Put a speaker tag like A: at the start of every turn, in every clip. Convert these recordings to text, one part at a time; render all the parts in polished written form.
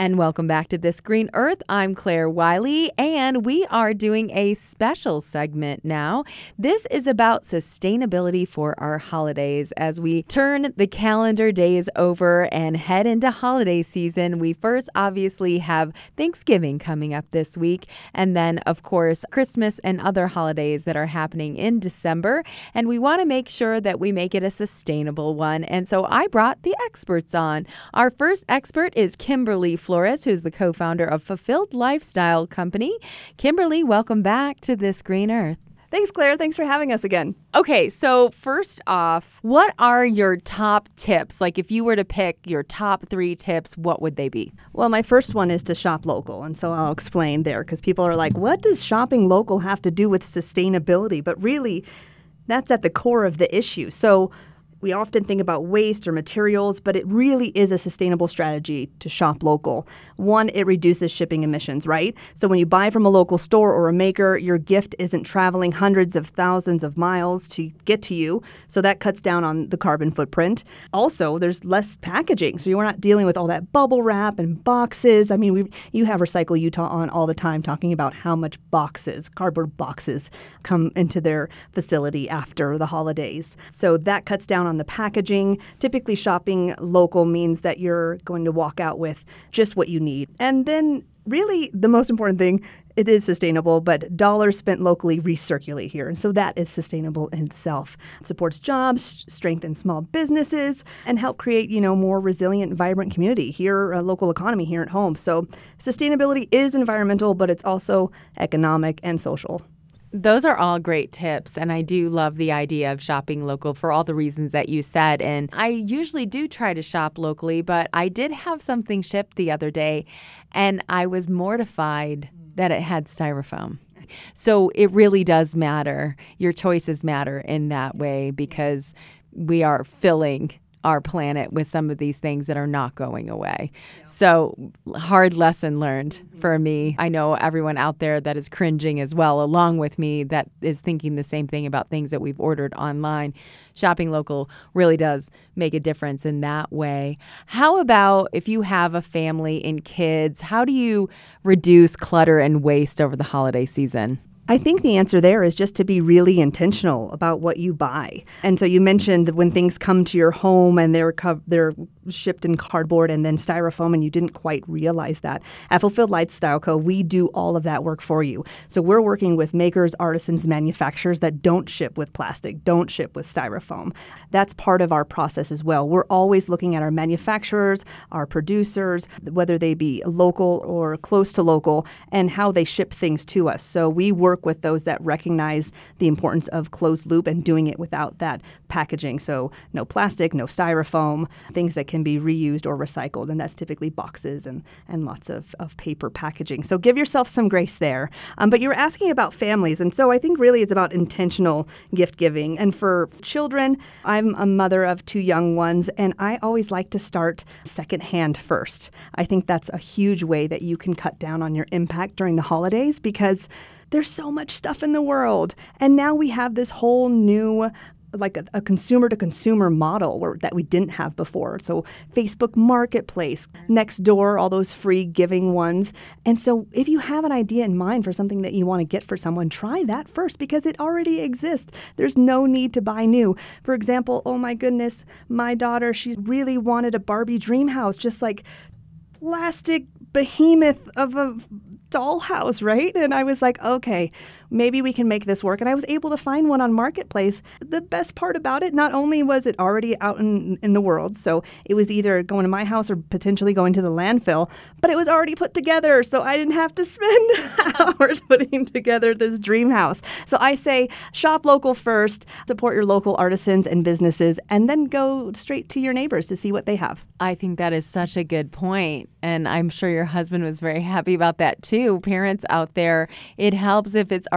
A: And welcome back to This Green Earth. I'm Claire Wiley, and we are doing a special segment now. This is about sustainability for our holidays. As we turn the calendar days over and head into holiday season, we first obviously have Thanksgiving coming up this week, and then, of course, Christmas and other holidays that are happening in December. And we want to make sure that we make it a sustainable one. And so I brought the experts on. Our first expert is Kimberly Flores, who's the co-founder of Fulfilled Lifestyle Company. Kimberly, welcome back to This Green Earth.
B: Thanks, Claire. Thanks for having us again.
A: Okay, so first off, what are your top tips? Like if you were to pick your top 3 tips, what would they be?
B: Well, my first one is to shop local. And so I'll explain there because people are like, what does shopping local have to do with sustainability? But really, that's at the core of the issue. So we often think about waste or materials, but it really is a sustainable strategy to shop local. One, it reduces shipping emissions, right? So when you buy from a local store or a maker, your gift isn't traveling hundreds of thousands of miles to get to you. So that cuts down on the carbon footprint. Also, there's less packaging. So you're not dealing with all that bubble wrap and boxes. I mean, you have Recycle Utah on all the time talking about how much cardboard boxes come into their facility after the holidays. So that cuts down on the packaging. Typically, shopping local means that you're going to walk out with just what you need. And then really the most important thing, it is sustainable, but dollars spent locally recirculate here. And so that is sustainable in itself. It supports jobs, strengthens small businesses, and help create, more resilient, vibrant community here, a local economy here at home. So sustainability is environmental, but it's also economic and social.
A: Those are all great tips, and I do love the idea of shopping local for all the reasons that you said. And I usually do try to shop locally, but I did have something shipped the other day, and I was mortified that it had styrofoam. So it really does matter. Your choices matter in that way because we are filling our planet with some of these things that are not going away. So hard lesson learned for me. I know everyone out there that is cringing as well, along with me, that is thinking the same thing about things that we've ordered online. Shopping local really does make a difference in that way. How about if you have a family and kids, how do you reduce clutter and waste over the holiday season?
B: I think the answer there is just to be really intentional about what you buy. And so you mentioned when things come to your home and they're shipped in cardboard and then styrofoam and you didn't quite realize that. At Fulfilled Lifestyle Co., we do all of that work for you. So we're working with makers, artisans, manufacturers that don't ship with plastic, don't ship with styrofoam. That's part of our process as well. We're always looking at our manufacturers, our producers, whether they be local or close to local, and how they ship things to us. So we work with those that recognize the importance of closed loop and doing it without that packaging. So no plastic, no styrofoam, things that can be reused or recycled. And that's typically boxes and lots of paper packaging. So give yourself some grace there. But you were asking about families. And so I think really it's about intentional gift giving. And for children, I'm a mother of 2 young ones, and I always like to start secondhand first. I think that's a huge way that you can cut down on your impact during the holidays because there's so much stuff in the world. And now we have this whole new like a consumer-to-consumer model that we didn't have before. So Facebook Marketplace, Nextdoor, all those free giving ones. And so if you have an idea in mind for something that you want to get for someone, try that first because it already exists. There's no need to buy new. For example, oh my goodness, my daughter, she really wanted a Barbie dream house, just like plastic behemoth of a dollhouse, right? And I was like, okay, maybe we can make this work. And I was able to find one on Marketplace. The best part about it, not only was it already out in the world, so it was either going to my house or potentially going to the landfill, but it was already put together, so I didn't have to spend hours putting together this dream house. So I say shop local first, support your local artisans and businesses, and then go straight to your neighbors to see what they have.
A: I think that is such a good point, and I'm sure your husband was very happy about that too. Parents out there, it helps if it's already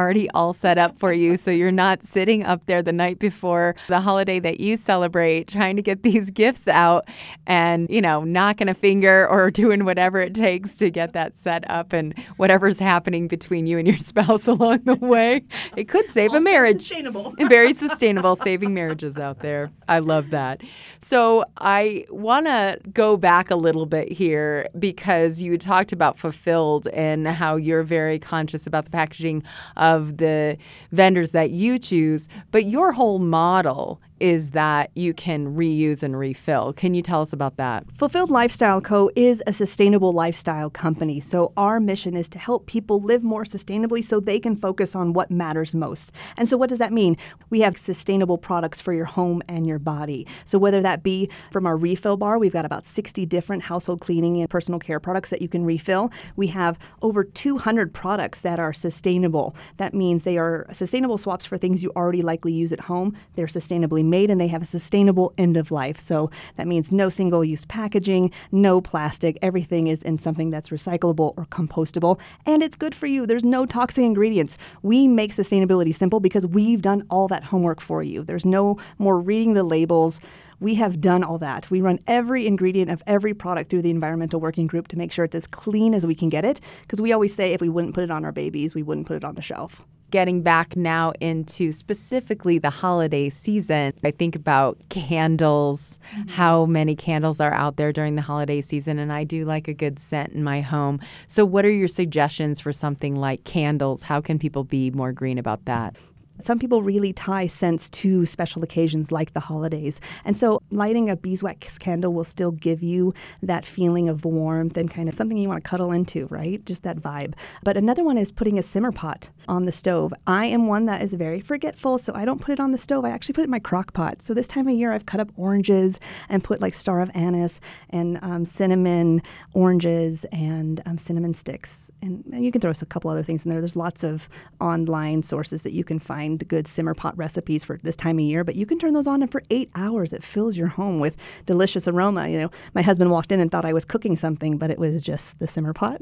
A: already all set up for you. So you're not sitting up there the night before the holiday that you celebrate trying to get these gifts out and, knocking a finger or doing whatever it takes to get that set up and whatever's happening between you and your spouse along the way. It could save a marriage.
B: Sustainable.
A: Very sustainable, saving marriages out there. I love that. So I want to go back a little bit here because you talked about Fulfilled and how you're very conscious about the packaging of the vendors that you choose, but your whole model is that you can reuse and refill. Can you tell us about that?
B: Fulfilled Lifestyle Co. is a sustainable lifestyle company. So our mission is to help people live more sustainably so they can focus on what matters most. And so what does that mean? We have sustainable products for your home and your body. So whether that be from our refill bar, we've got about 60 different household cleaning and personal care products that you can refill. We have over 200 products that are sustainable. That means they are sustainable swaps for things you already likely use at home. They're sustainably made and they have a sustainable end of life. So that means no single-use packaging, no plastic. Everything is in something that's recyclable or compostable, and it's good for you. There's no toxic ingredients. We make sustainability simple because we've done all that homework for you. There's no more reading the labels. We have done all that. We run every ingredient of every product through the environmental working group to make sure it's as clean as we can get it, because we always say if we wouldn't put it on our babies, we wouldn't put it on the shelf.
A: Getting back now into specifically the holiday season, I think about candles, how many candles are out there during the holiday season, and I do like a good scent in my home. So what are your suggestions for something like candles? How can people be more green about that?
B: Some people really tie scents to special occasions like the holidays. And so lighting a beeswax candle will still give you that feeling of warmth and kind of something you want to cuddle into, right? Just that vibe. But another one is putting a simmer pot on the stove. I am one that is very forgetful, so I don't put it on the stove. I actually put it in my crock pot. So this time of year, I've cut up oranges and put like star of anise and cinnamon oranges and cinnamon sticks. And you can throw a couple other things in there. There's lots of online sources that you can find good simmer pot recipes for this time of year, but you can turn those on and for 8 hours it fills your home with delicious aroma. My husband walked in and thought I was cooking something, but it was just the simmer pot.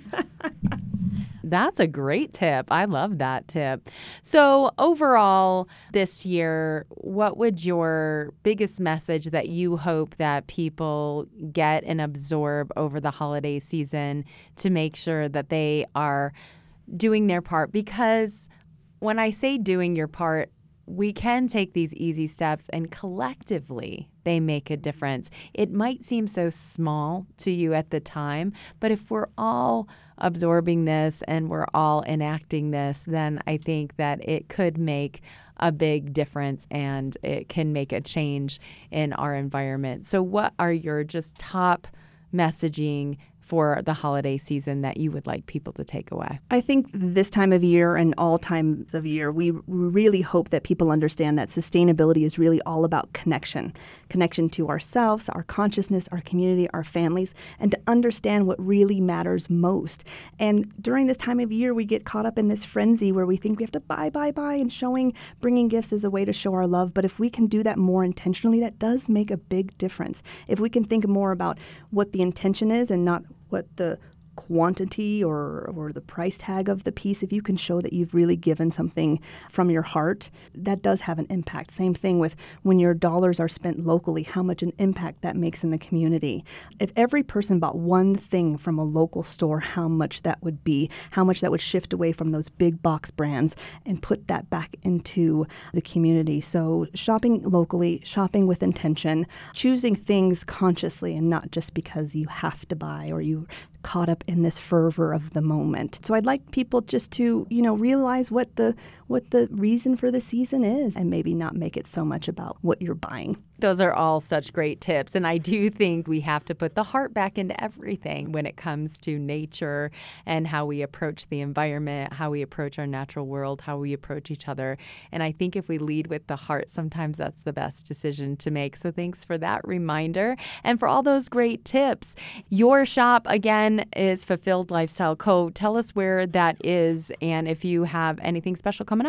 A: That's a great tip. I love that tip. So overall this year, what would your biggest message that you hope that people get and absorb over the holiday season to make sure that they are doing their part? Because when I say doing your part, we can take these easy steps and collectively they make a difference. It might seem so small to you at the time, but if we're all absorbing this and we're all enacting this, then I think that it could make a big difference and it can make a change in our environment. So what are your just top messaging for the holiday season that you would like people to take away?
B: I think this time of year and all times of year, we really hope that people understand that sustainability is really all about connection to ourselves, our consciousness, our community, our families, and to understand what really matters most. And during this time of year, we get caught up in this frenzy where we think we have to buy, and bringing gifts is a way to show our love. But if we can do that more intentionally, that does make a big difference. If we can think more about what the intention is and not what the quantity or the price tag of the piece, if you can show that you've really given something from your heart, that does have an impact. Same thing with when your dollars are spent locally, how much an impact that makes in the community. If every person bought one thing from a local store, how much that would be, how much that would shift away from those big box brands and put that back into the community. So shopping locally, shopping with intention, choosing things consciously and not just because you have to buy or you caught up in this fervor of the moment. So I'd like people just to, realize what the reason for the season is and maybe not make it so much about what you're buying.
A: Those are all such great tips. And I do think we have to put the heart back into everything when it comes to nature and how we approach the environment, how we approach our natural world, how we approach each other. And I think if we lead with the heart, sometimes that's the best decision to make. So thanks for that reminder and for all those great tips. Your shop, again, is Fulfilled Lifestyle Co. Tell us where that is and if you have anything special coming up.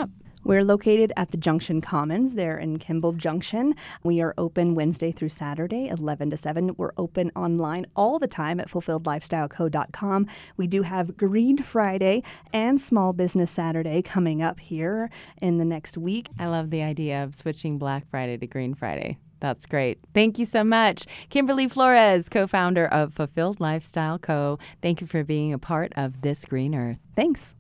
B: We're located at the Junction Commons there in Kimball Junction. We are open Wednesday through Saturday, 11 to 7. We're open online all the time at fulfilledlifestyleco.com. We do have Green Friday and Small Business Saturday coming up here in the next week.
A: I love the idea of switching Black Friday to Green Friday. That's great. Thank you so much. Kimberly Flores, co-founder of Fulfilled Lifestyle Co. Thank you for being a part of This Green Earth.
B: Thanks.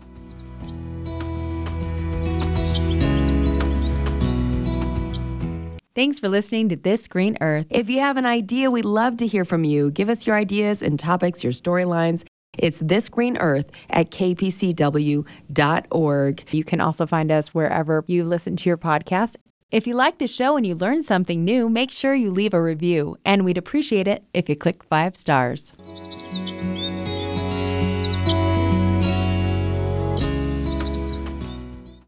A: Thanks for listening to This Green Earth. If you have an idea, we'd love to hear from you. Give us your ideas and topics, your storylines. It's This Green Earth at kpcw.org. You can also find us wherever you listen to your podcast. If you like the show and you learned something new, make sure you leave a review. And we'd appreciate it if you click 5 stars.